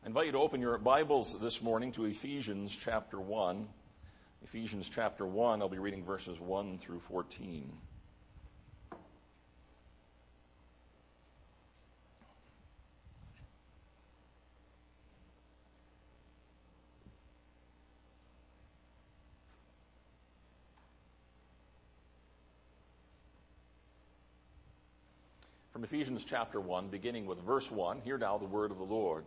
I invite you to open your Bibles this morning to Ephesians chapter 1. Ephesians chapter 1, I'll be reading verses 1 through 14. From Ephesians chapter 1, beginning with verse 1, hear now the word of the Lord.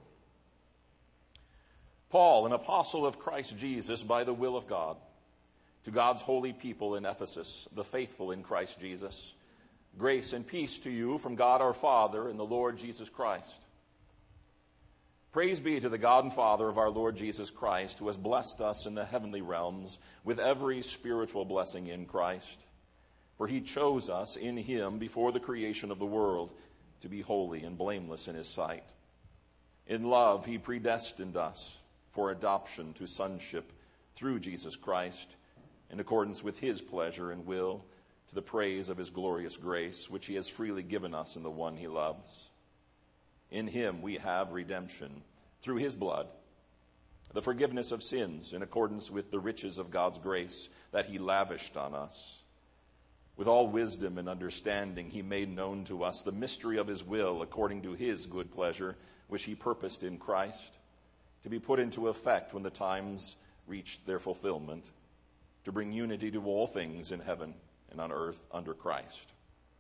Paul, an apostle of Christ Jesus by the will of God, to God's holy people in Ephesus, the faithful in Christ Jesus, grace and peace to you from God our Father and the Lord Jesus Christ. Praise be to the God and Father of our Lord Jesus Christ, who has blessed us in the heavenly realms with every spiritual blessing in Christ. For he chose us in him before the creation of the world to be holy and blameless in his sight. In love he predestined us for adoption to sonship through Jesus Christ, in accordance with his pleasure and will, to the praise of his glorious grace, which he has freely given us in the one he loves. In him we have redemption, through his blood, the forgiveness of sins, in accordance with the riches of God's grace that he lavished on us. With all wisdom and understanding he made known to us the mystery of his will, according to his good pleasure, which he purposed in Christ, to be put into effect when the times reached their fulfillment, to bring unity to all things in heaven and on earth under Christ.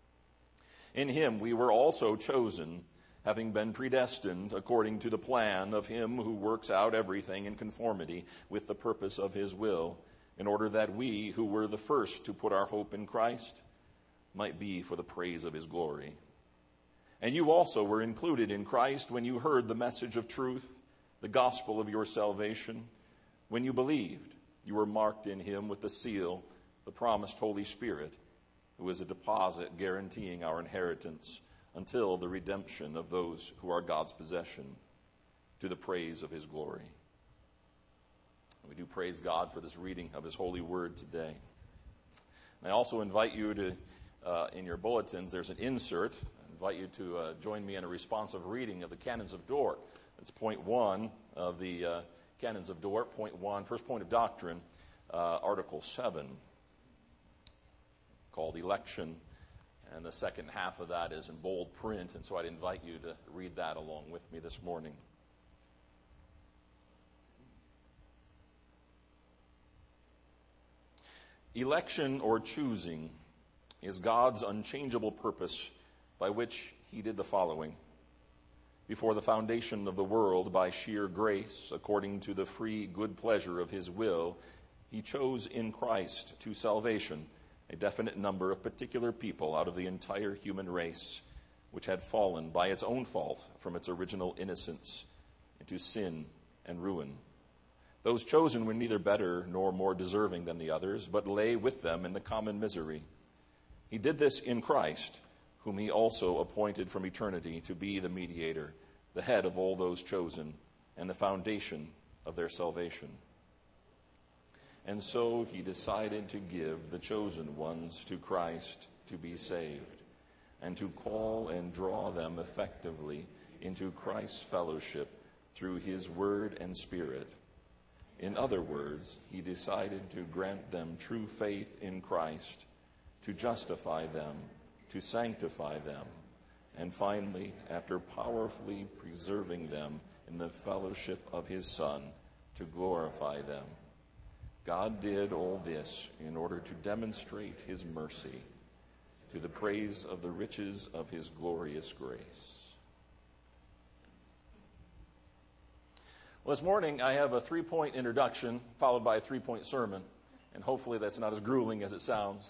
In him we were also chosen, having been predestined according to the plan of him who works out everything in conformity with the purpose of his will, in order that we, who were the first to put our hope in Christ, might be for the praise of his glory. And you also were included in Christ when you heard the message of truth, the gospel of your salvation. When you believed, you were marked in him with the seal, the promised Holy Spirit, who is a deposit guaranteeing our inheritance until the redemption of those who are God's possession, to the praise of his glory. We do praise God for this reading of his holy word today. And I also invite you to, in your bulletins, there's an insert. I invite you to join me in a responsive reading of the Canons of Dort. It's point 1 of the Canons of Dort, point 1, first point of doctrine, Article 7, called Election. And the second half of that is in bold print, and so I'd invite you to read that along with me this morning. Election or choosing is God's unchangeable purpose by which he did the following. Before the foundation of the world, by sheer grace, according to the free good pleasure of his will, he chose in Christ to salvation a definite number of particular people out of the entire human race, which had fallen by its own fault from its original innocence into sin and ruin. Those chosen were neither better nor more deserving than the others, but lay with them in the common misery. He did this in Christ, whom he also appointed from eternity to be the mediator, the head of all those chosen, and the foundation of their salvation. And so he decided to give the chosen ones to Christ to be saved, and to call and draw them effectively into Christ's fellowship through his word and spirit. In other words, he decided to grant them true faith in Christ, to justify them, to sanctify them, and finally, after powerfully preserving them in the fellowship of his Son, to glorify them. God did all this in order to demonstrate his mercy, to the praise of the riches of his glorious grace. Well, this morning I have a 3-point introduction followed by a 3-point sermon, and hopefully that's not as grueling as it sounds.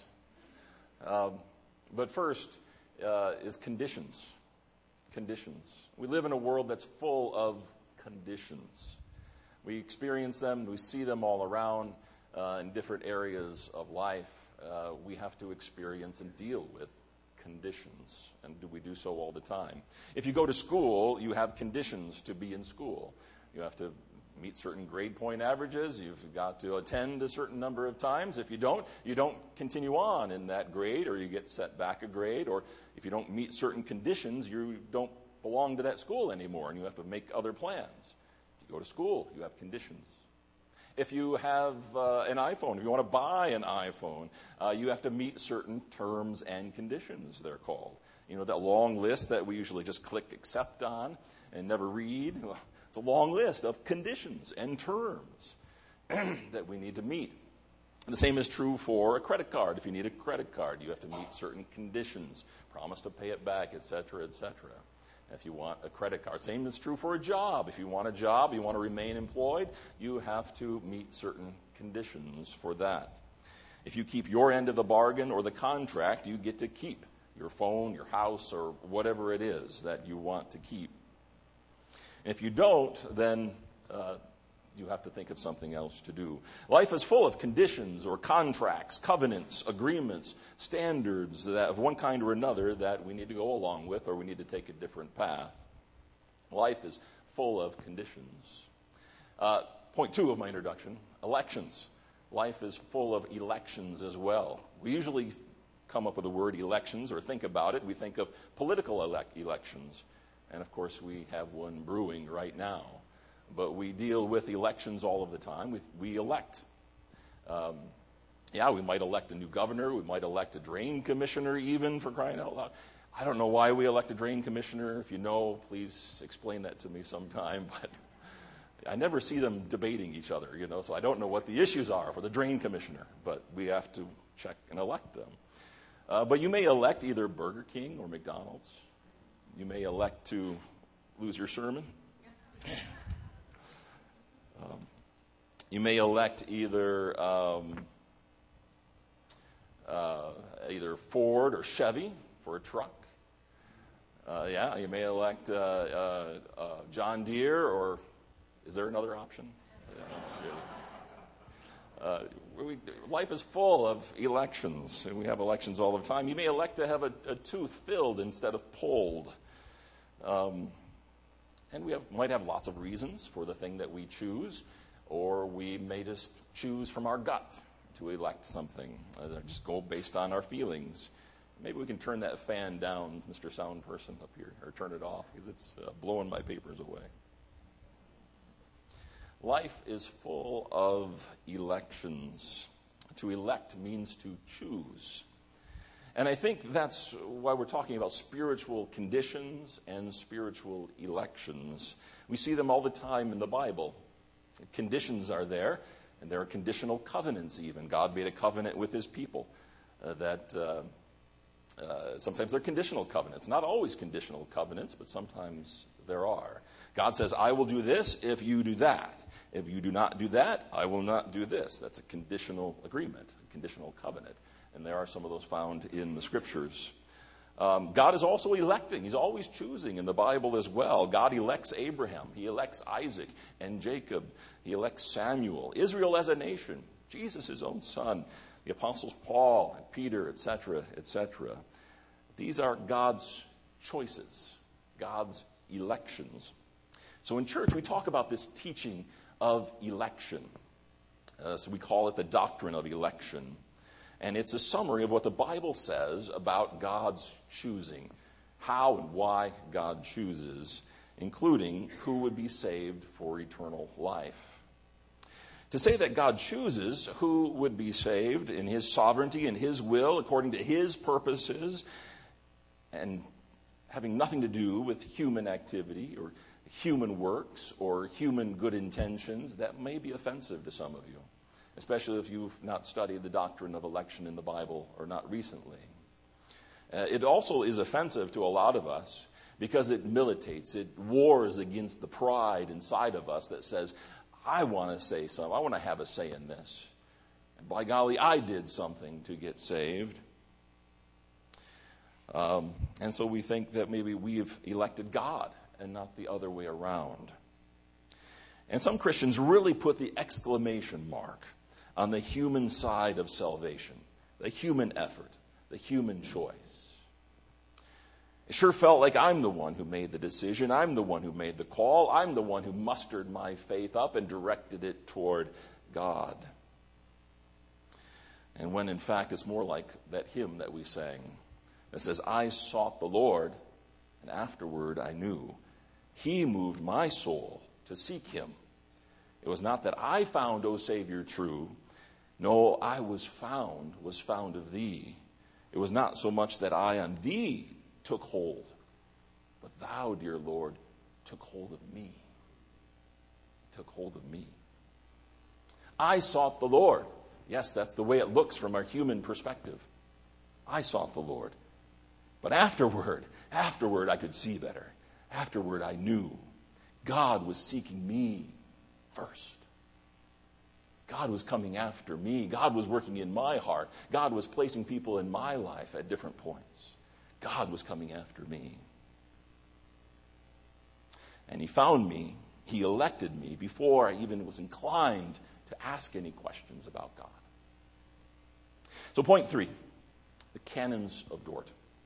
But first is conditions. Conditions. We live in a world that's full of conditions. We experience them, we see them all around in different areas of life. We have to experience and deal with conditions, and we do so all the time. If you go to school, you have conditions to be in school. You have to meet certain grade point averages. You've got to attend a certain number of times. If you don't continue on in that grade, or you get set back a grade, or if you don't meet certain conditions, you don't belong to that school anymore, and you have to make other plans. you go to school, you have conditions. If you have an iPhone, if you want to buy an iPhone, you have to meet certain terms and conditions, they're called. You know, that long list that we usually just click accept on and never read. It's a long list of conditions and terms that we need to meet. And the same is true for a credit card. If you need a credit card, you have to meet certain conditions, promise to pay it back, etc., etc. If you want a credit card. Same is true for a job. If you want a job, you want to remain employed, you have to meet certain conditions for that. If you keep your end of the bargain or the contract, you get to keep your phone, your house, or whatever it is that you want to keep. And if you don't, then you have to think of something else to do. Life is full of conditions or contracts, covenants, agreements, standards that of one kind or another that we need to go along with, or we need to take a different path. Life is full of conditions. Point 2 of my introduction, elections. Life is full of elections as well. We usually come up with the word elections or think about it. We think of political elections. And of course, we have one brewing right now. But we deal with elections all of the time. We elect. We might elect a new governor. We might elect a drain commissioner even, for crying out loud. I don't know why we elect a drain commissioner. If you know, please explain that to me sometime. But I never see them debating each other, so I don't know what the issues are for the drain commissioner. But we have to check and elect them. But you may elect either Burger King or McDonald's. You may elect to lose your sermon. You may elect either Ford or Chevy for a truck. You may elect John Deere, or is there another option? Life is full of elections, and we have elections all the time. You may elect to have a tooth filled instead of pulled. And we might have lots of reasons for the thing that we choose, or we may just choose from our gut to elect something, just go based on our feelings. Maybe we can turn that fan down, Mr. Sound Person up here, or turn it off, because it's blowing my papers away. Life is full of elections. To elect means to choose. And I think that's why we're talking about spiritual conditions and spiritual elections. We see them all the time in the Bible. Conditions are there, and there are conditional covenants even. God made a covenant with his people that sometimes they're conditional covenants. Not always conditional covenants, but sometimes there are. God says, I will do this if you do that. If you do not do that, I will not do this. That's a conditional agreement, a conditional covenant. And there are some of those found in the Scriptures. God is also electing. He's always choosing in the Bible as well. God elects Abraham. He elects Isaac and Jacob. He elects Samuel. Israel as a nation. Jesus, his own son. The apostles Paul and Peter, etc., etc. These are God's choices, God's elections. So in church, we talk about this teaching of election. So we call it the doctrine of election. And it's a summary of what the Bible says about God's choosing, how and why God chooses, including who would be saved for eternal life. To say that God chooses who would be saved in his sovereignty and his will, according to his purposes, and having nothing to do with human activity or human works or human good intentions, that may be offensive to some of you, especially if you've not studied the doctrine of election in the Bible or not recently. It also is offensive to a lot of us because it militates, it wars against the pride inside of us that says, I want to say something, I want to have a say in this. And by golly, I did something to get saved. And so we think that maybe we've elected God and not the other way around. And some Christians really put the exclamation mark on the human side of salvation, the human effort, the human choice. It sure felt like I'm the one who made the decision. I'm the one who made the call. I'm the one who mustered my faith up and directed it toward God. And when in fact it's more like that hymn that we sang that says, I sought the Lord, and afterward I knew. He moved my soul to seek him It was not that I found, O Savior, true. No, I was found of thee. It was not so much that I on thee took hold, but thou, dear Lord, took hold of me. Took hold of me. I sought the Lord. Yes, that's the way it looks from our human perspective. I sought the Lord. But afterward, I could see better. Afterward, I knew God was seeking me first. God was coming after me. God was working in my heart. God was placing people in my life at different points. God was coming after me. And he found me. He elected me before I even was inclined to ask any questions about God. So point 3, the Canons of Dort.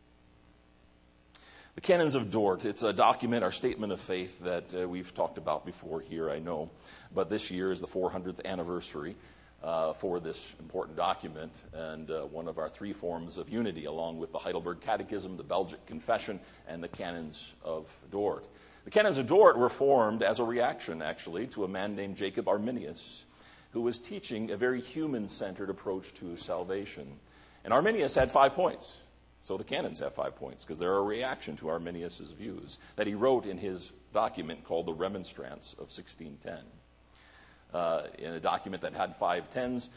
The Canons of Dort, it's a document, our statement of faith that we've talked about before here, I know. But this year is the 400th anniversary for this important document, and one of our 3 forms of unity, along with the Heidelberg Catechism, the Belgic Confession, and the Canons of Dort. The Canons of Dort were formed as a reaction, actually, to a man named Jacob Arminius, who was teaching a very human-centered approach to salvation. And Arminius had 5 points. So the canons have 5 points, because they're a reaction to Arminius' views that he wrote in his document called the Remonstrance of 1610. In a document that had 5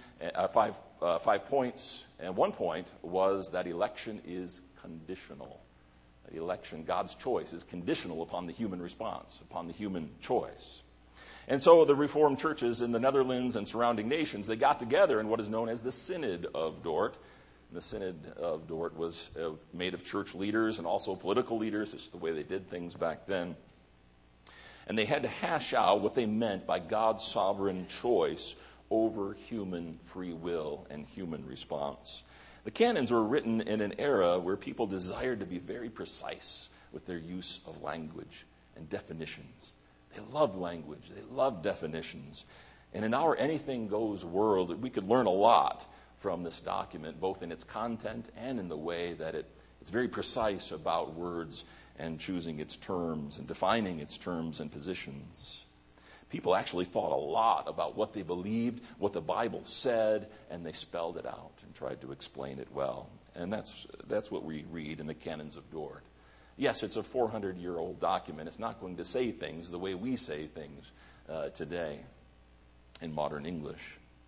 points, and 1 point was that election is conditional. That election, God's choice, is conditional upon the human response, upon the human choice. And so the Reformed churches in the Netherlands and surrounding nations, they got together in what is known as the Synod of Dort. The Synod of Dort was made of church leaders and also political leaders. This is the way they did things back then. And they had to hash out what they meant by God's sovereign choice over human free will and human response. The canons were written in an era where people desired to be very precise with their use of language and definitions. They loved language. They loved definitions. And in our anything goes world, we could learn a lot from this document, both in its content and in the way that it's very precise about words and choosing its terms and defining its terms and positions. People actually thought a lot about what they believed, what the Bible said, and they spelled it out and tried to explain it well. And that's what we read in the Canons of Dort. Yes, it's a 400-year-old document. It's not going to say things the way we say things today in modern English.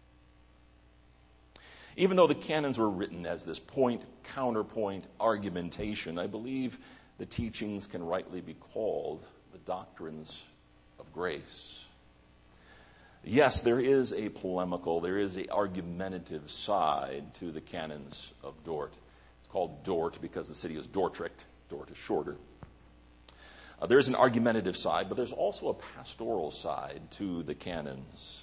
Even though the canons were written as this point-counterpoint argumentation, I believe the teachings can rightly be called the doctrines of grace. Yes, there is a polemical, there is an argumentative side to the canons of Dort. It's called Dort because the city is Dordrecht. Dort is shorter. There's an argumentative side, but there's also a pastoral side to the canons.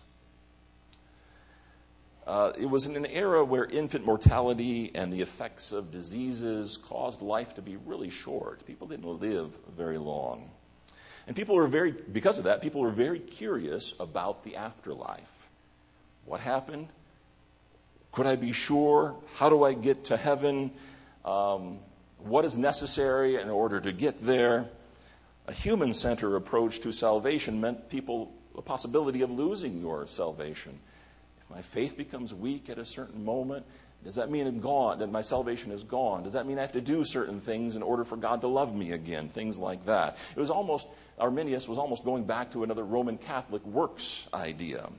It was in an era where infant mortality and the effects of diseases caused life to be really short. People didn't live very long. And because of that, people were very curious about the afterlife. What happened? Could I be sure? How do I get to heaven? What is necessary in order to get there? A human-centered approach to salvation meant people the possibility of losing your salvation. If my faith becomes weak at a certain moment, does that mean it's gone, that my salvation is gone? Does that mean I have to do certain things in order for God to love me again? Things like that. Arminius was almost going back to another Roman Catholic works idea.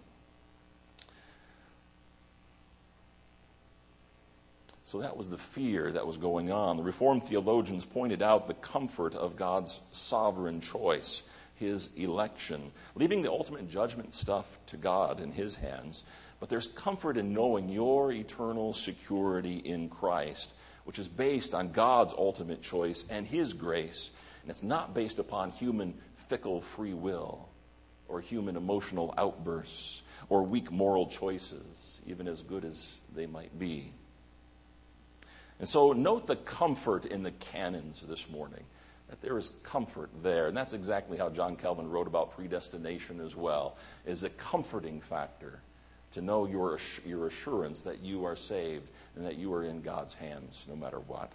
So that was the fear that was going on. The Reformed theologians pointed out the comfort of God's sovereign choice, his election, leaving the ultimate judgment stuff to God in his hands. But there's comfort in knowing your eternal security in Christ, which is based on God's ultimate choice and his grace. And it's not based upon human fickle free will or human emotional outbursts or weak moral choices, even as good as they might be. And so note the comfort in the canons this morning, that there is comfort there. And that's exactly how John Calvin wrote about predestination as well, is a comforting factor to know your assurance that you are saved and that you are in God's hands no matter what.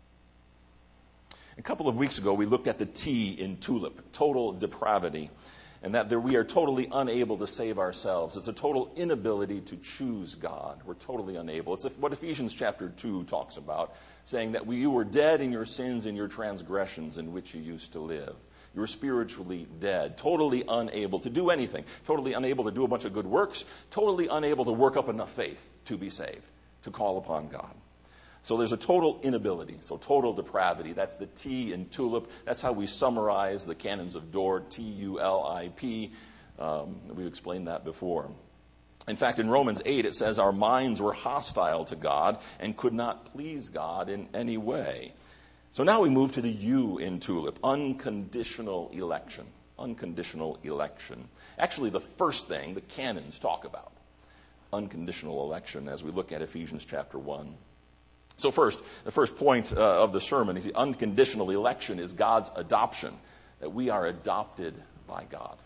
A couple of weeks ago, we looked at the T in TULIP, total depravity. and that we are totally unable to save ourselves. It's a total inability to choose God. We're totally unable. It's what Ephesians chapter 2 talks about, saying that you were dead in your sins and your transgressions in which you used to live. You were spiritually dead, totally unable to do anything, totally unable to do a bunch of good works, totally unable to work up enough faith to be saved, to call upon God. So there's a total inability, so total depravity. That's the T in tulip. That's how we summarize the canons of Dort, T-U-L-I-P. We've explained that before. In fact, in Romans 8, it says our minds were hostile to God and could not please God in any way. So now we move to the U in tulip, unconditional election. Unconditional election. Actually, the first thing the canons talk about, unconditional election, as we look at Ephesians chapter 1. So first, the first point of the sermon is the unconditional election is God's adoption, that we are adopted by God.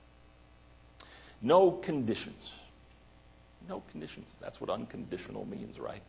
No conditions. No conditions. That's what unconditional means, right?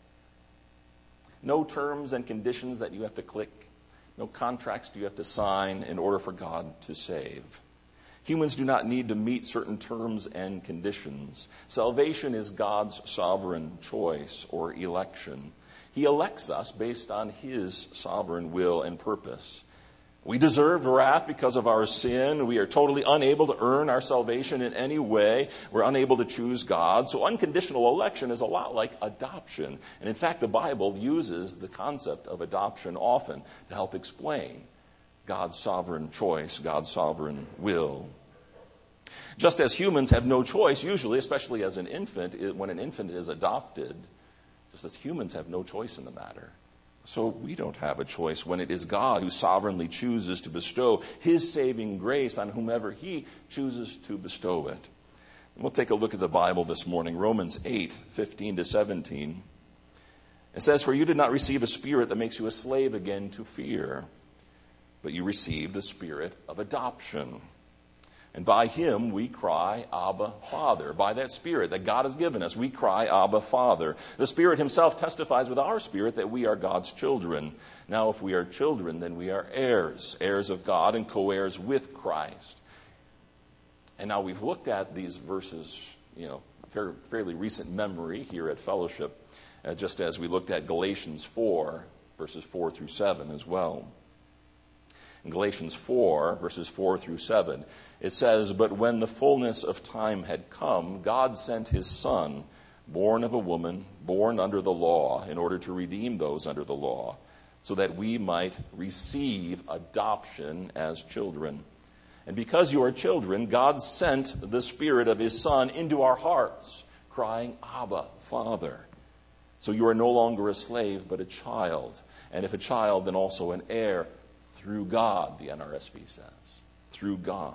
No terms and conditions that you have to click. No contracts you have to sign in order for God to save. Humans do not need to meet certain terms and conditions. Salvation is God's sovereign choice or election. He elects us based on His sovereign will and purpose. We deserve wrath because of our sin. We are totally unable to earn our salvation in any way. We're unable to choose God. So unconditional election is a lot like adoption. And in fact, the Bible uses the concept of adoption often to help explain God's sovereign choice, God's sovereign will. Just as humans have no choice, usually, especially as an infant, when an infant is adopted, just as humans have no choice in the matter, so we don't have a choice when it is God who sovereignly chooses to bestow His saving grace on whomever He chooses to bestow it. And we'll take a look at the Bible this morning, Romans 8:15-17. It says, "For you did not receive a spirit that makes you a slave again to fear, but you received the spirit of adoption. And by Him we cry, Abba, Father." By that Spirit that God has given us, we cry, Abba, Father. The Spirit Himself testifies with our spirit that we are God's children. Now, if we are children, then we are heirs, heirs of God and co-heirs with Christ. And now we've looked at these verses, fairly recent memory here at Fellowship, just as we looked at Galatians 4, verses 4 through 7 as well. In Galatians 4, verses 4 through 7, it says, "But when the fullness of time had come, God sent His Son, born of a woman, born under the law, in order to redeem those under the law, so that we might receive adoption as children. And because you are children, God sent the Spirit of His Son into our hearts, crying, Abba, Father. So you are no longer a slave, but a child. And if a child, then also an heir through God," the NRSV says. Through God.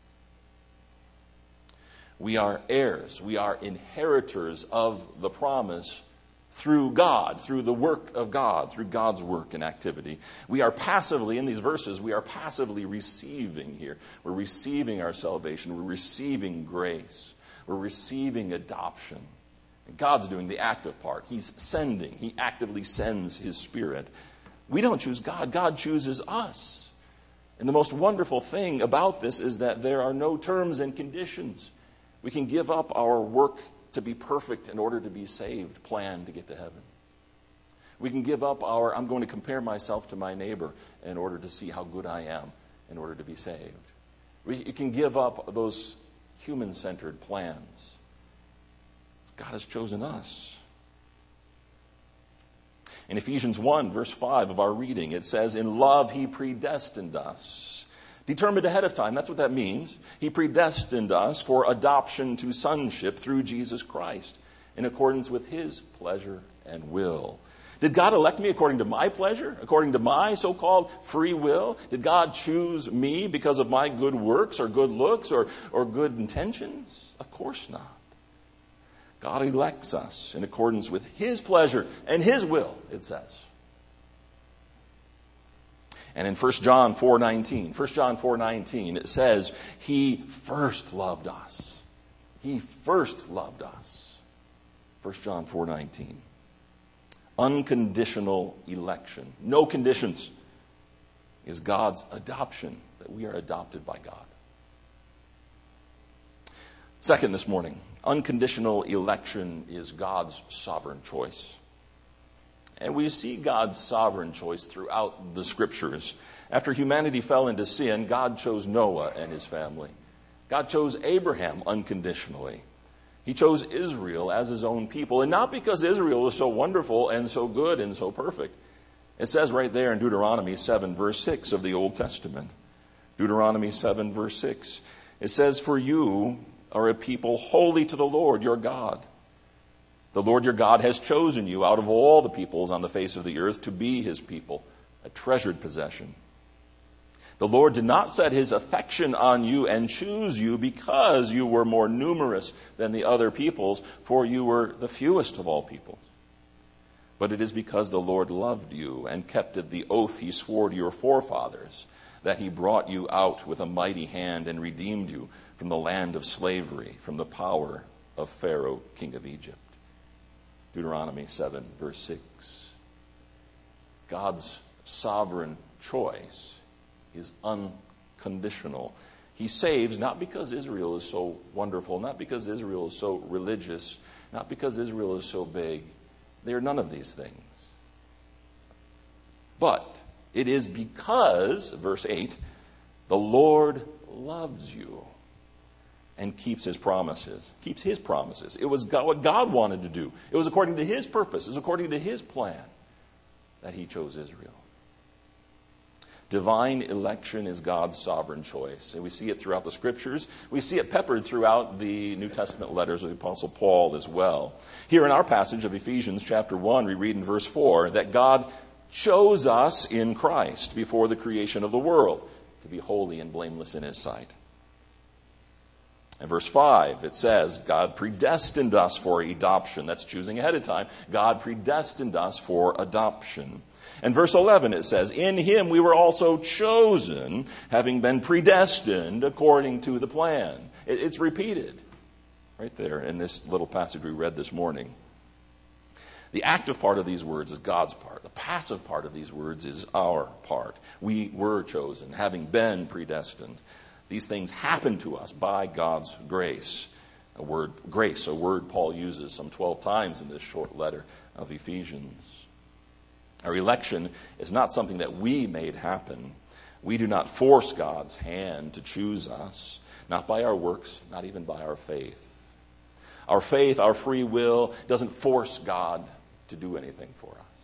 We are heirs. We are inheritors of the promise through God, through the work of God, through God's work and activity. We are passively, in these verses, we are passively receiving here. We're receiving our salvation. We're receiving grace. We're receiving adoption. And God's doing the active part. He's sending. He actively sends His Spirit. We don't choose God. God chooses us. And the most wonderful thing about this is that there are no terms and conditions. We can give up our work to be perfect in order to be saved plan to get to heaven. We can give up I'm going to compare myself to my neighbor in order to see how good I am in order to be saved. You can give up those human-centered plans. God has chosen us. In Ephesians 1, verse 5 of our reading, it says, "In love He predestined us." Determined ahead of time, that's what that means. He predestined us for adoption to sonship through Jesus Christ, in accordance with His pleasure and will. Did God elect me according to my pleasure? According to my so-called free will? Did God choose me because of my good works or good looks or good intentions? Of course not. God elects us in accordance with His pleasure and His will, it says. And in 1 John 4:19, it says, He first loved us. He first loved us. 1 John 4:19. Unconditional election. No conditions is God's adoption, that we are adopted by God. Second this morning, unconditional election is God's sovereign choice. And we see God's sovereign choice throughout the Scriptures. After humanity fell into sin, God chose Noah and his family. God chose Abraham unconditionally. He chose Israel as his own people. And not because Israel was so wonderful and so good and so perfect. It says right there in Deuteronomy 7, verse 6 of the Old Testament. Deuteronomy 7, verse 6. It says, "For you are a people holy to the Lord your God. The Lord your God has chosen you out of all the peoples on the face of the earth to be his people, a treasured possession. The Lord did not set his affection on you and choose you because you were more numerous than the other peoples, for you were the fewest of all peoples. But it is because the Lord loved you and kept the oath he swore to your forefathers, that he brought you out with a mighty hand and redeemed you from the land of slavery, from the power of Pharaoh, king of Egypt." Deuteronomy 7, verse 6. God's sovereign choice is unconditional. He saves not because Israel is so wonderful, not because Israel is so religious, not because Israel is so big. They are none of these things. But it is because, verse 8, the Lord loves you and keeps his promises. Keeps his promises. It was what God wanted to do. It was according to his purpose. It was according to his plan that he chose Israel. Divine election is God's sovereign choice. And we see it throughout the Scriptures. We see it peppered throughout the New Testament letters of the Apostle Paul as well. Here in our passage of Ephesians chapter 1, we read in verse 4 that God chose us in Christ before the creation of the world to be holy and blameless in his sight. In verse 5, it says, God predestined us for adoption. That's choosing ahead of time. God predestined us for adoption. In verse 11, it says, in him we were also chosen, having been predestined according to the plan. It's repeated right there in this little passage we read this morning. The active part of these words is God's part. The passive part of these words is our part. We were chosen, having been predestined. These things happen to us by God's grace. A word Paul uses some 12 times in this short letter of Ephesians. Our election is not something that we made happen. We do not force God's hand to choose us, not by our works, not even by our faith. Our faith, our free will, doesn't force God to do anything for us.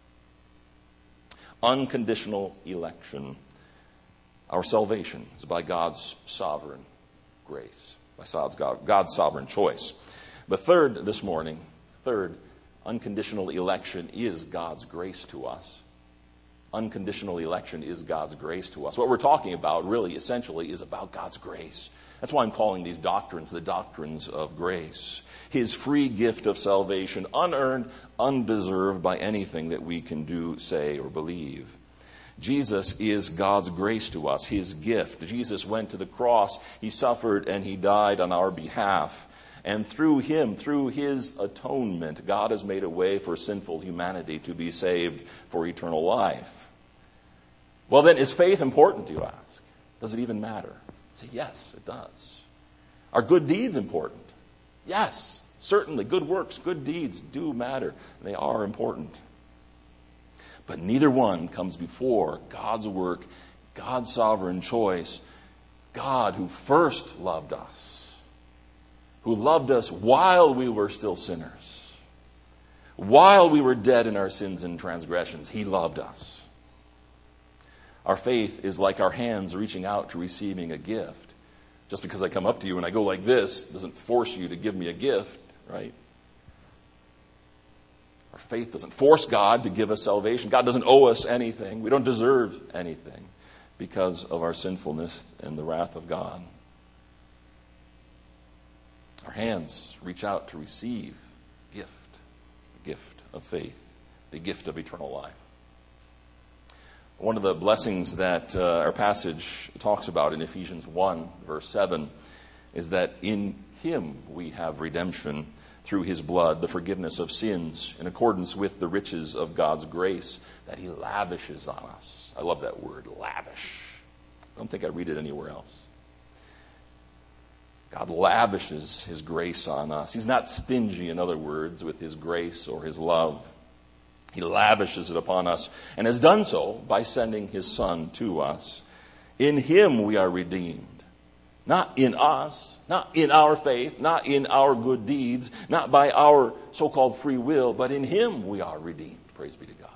Unconditional election. Our salvation is by God's sovereign grace, by God's sovereign choice. But third this morning, unconditional election is God's grace to us. Unconditional election is God's grace to us. What we're talking about really essentially is about God's grace. That's why I'm calling these doctrines the doctrines of grace. His free gift of salvation, unearned, undeserved by anything that we can do, say, or believe. Jesus is God's grace to us, his gift. Jesus went to the cross, he suffered, and he died on our behalf. And through him, through his atonement, God has made a way for sinful humanity to be saved for eternal life. Well, then, is faith important, you ask? Does it even matter? I say, yes, it does. Are good deeds important? Yes, certainly. Good works, good deeds do matter. They are important. But neither one comes before God's work, God's sovereign choice, God who first loved us, who loved us while we were still sinners. While we were dead in our sins and transgressions, he loved us. Our faith is like our hands reaching out to receiving a gift. Just because I come up to you and I go like this doesn't force you to give me a gift, right? Our faith doesn't force God to give us salvation. God doesn't owe us anything. We don't deserve anything because of our sinfulness and the wrath of God. Our hands reach out to receive the gift of faith, the gift of eternal life. One of the blessings that our passage talks about in Ephesians 1, verse 7, is that in him we have redemption through his blood, the forgiveness of sins, in accordance with the riches of God's grace that he lavishes on us. I love that word, lavish. I don't think I read it anywhere else. God lavishes his grace on us. He's not stingy, in other words, with his grace or his love. He lavishes it upon us and has done so by sending his Son to us. In him we are redeemed. Not in us, not in our faith, not in our good deeds, not by our so-called free will, but in him we are redeemed. Praise be to God.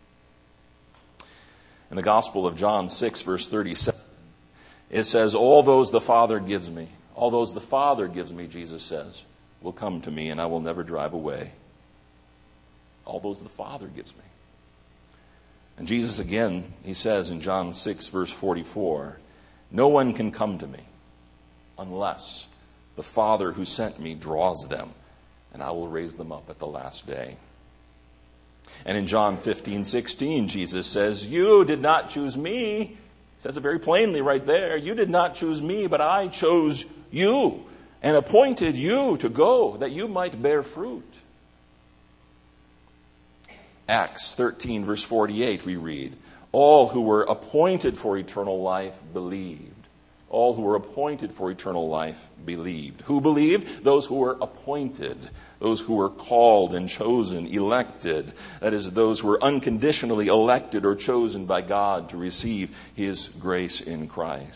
In the Gospel of John 6, verse 37, it says, all those the Father gives me, Jesus says, will come to me, and I will never drive away. All those the Father gives me. And Jesus again, he says in John 6, verse 44, no one can come to me unless the Father who sent me draws them, and I will raise them up at the last day. And in John 15:16, Jesus says, you did not choose me. He says it very plainly right there. You did not choose me, but I chose you and appointed you to go that you might bear fruit. Acts 13, verse 48, we read, all who were appointed for eternal life believed. All who were appointed for eternal life believed. Who believed? Those who were appointed. Those who were called and chosen, elected. That is, those who were unconditionally elected or chosen by God to receive his grace in Christ.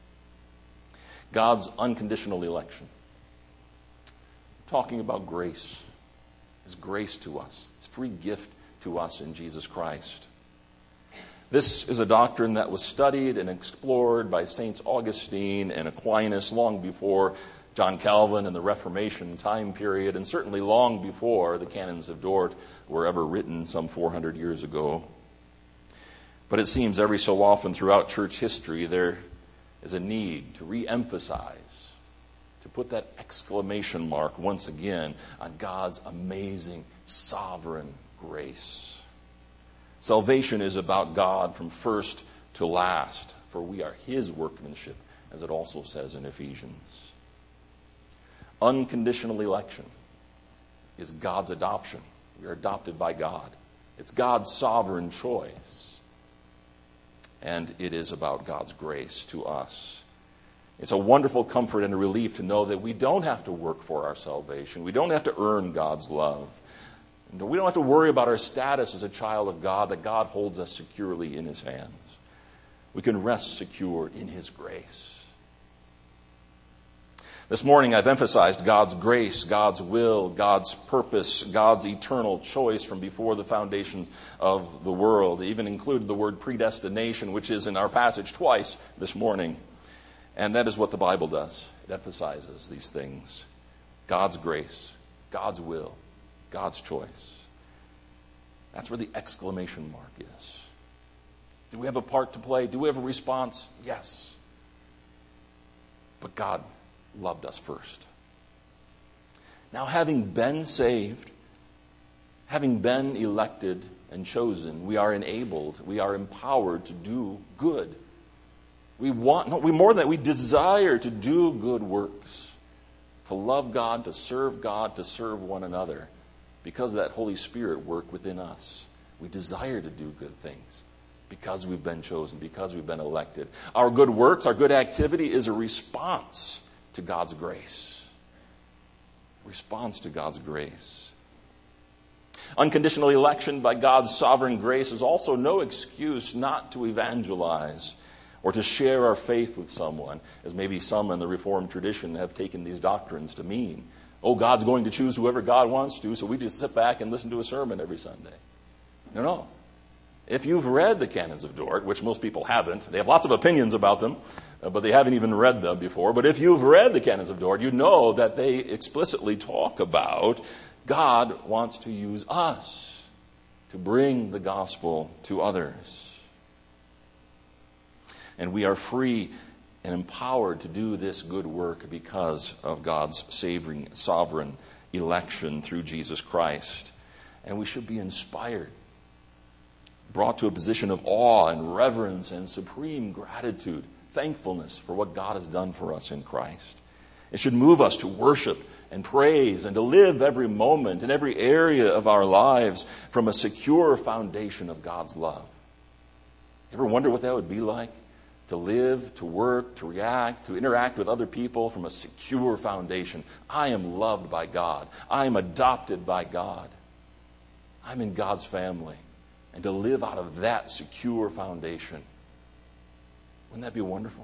God's unconditional election. Talking about grace. His grace to us. His free gift to us in Jesus Christ. This is a doctrine that was studied and explored by Saints Augustine and Aquinas long before John Calvin and the Reformation time period, and certainly long before the Canons of Dort were ever written some 400 years ago. But it seems every so often throughout church history there is a need to re-emphasize, to put that exclamation mark once again on God's amazing, sovereign grace. Salvation is about God from first to last, for we are his workmanship, as it also says in Ephesians. Unconditional election is God's adoption. We are adopted by God. It's God's sovereign choice. And it is about God's grace to us. It's a wonderful comfort and a relief to know that we don't have to work for our salvation. We don't have to earn God's love. We don't have to worry about our status as a child of God, that God holds us securely in his hands. We can rest secure in his grace. This morning I've emphasized God's grace, God's will, God's purpose, God's eternal choice from before the foundations of the world. I even included the word predestination, which is in our passage twice this morning. And that is what the Bible does. It emphasizes these things. God's grace, God's will, God's choice. That's where the exclamation mark is. Do we have a part to play? Do we have a response? Yes. But God loved us first. Now, having been saved, having been elected and chosen, we are enabled, we are empowered to do good. We more than that, we desire to do good works, to love God, to serve one another. Because of that Holy Spirit work within us. We desire to do good things because we've been chosen, because we've been elected. Our good works, our good activity is a response to God's grace. Response to God's grace. Unconditional election by God's sovereign grace is also no excuse not to evangelize or to share our faith with someone, as maybe some in the Reformed tradition have taken these doctrines to mean. Oh, God's going to choose whoever God wants to, so we just sit back and listen to a sermon every Sunday. No. If you've read the Canons of Dort, which most people haven't, they have lots of opinions about them, but they haven't even read them before. But if you've read the Canons of Dort, you know that they explicitly talk about God wants to use us to bring the gospel to others. And we are free and empowered to do this good work because of God's saving, sovereign election through Jesus Christ. And we should be inspired, brought to a position of awe and reverence and supreme gratitude, thankfulness for what God has done for us in Christ. It should move us to worship and praise and to live every moment in every area of our lives from a secure foundation of God's love. Ever wonder what that would be like? to live, to work, to react, to interact with other people from a secure foundation. I am loved by God. I am adopted by God. I'm in God's family. And to live out of that secure foundation. Wouldn't that be wonderful?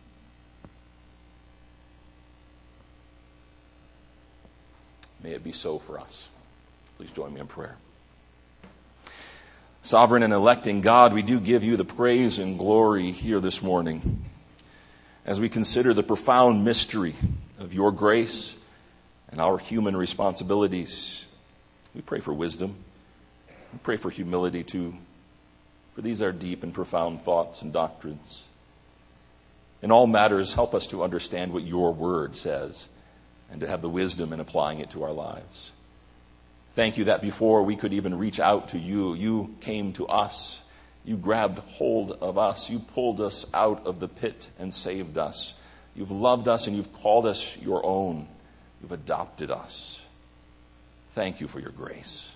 May it be so for us. Please join me in prayer. Sovereign and electing God, we do give you the praise and glory here this morning as we consider the profound mystery of your grace and our human responsibilities. We pray for wisdom. We pray for humility too, for these are deep and profound thoughts and doctrines. In all matters, help us to understand what your word says and to have the wisdom in applying it to our lives. Thank you that before we could even reach out to you, you came to us. You grabbed hold of us. You pulled us out of the pit and saved us. You've loved us and you've called us your own. You've adopted us. Thank you for your grace.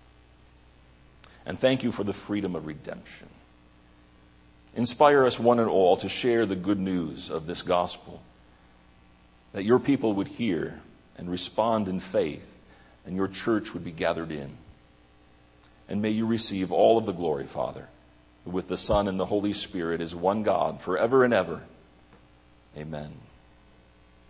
And thank you for the freedom of redemption. Inspire us one and all to share the good news of this gospel, that your people would hear and respond in faith, and your church would be gathered in. And may you receive all of the glory, Father, who with the Son and the Holy Spirit is one God forever and ever. Amen.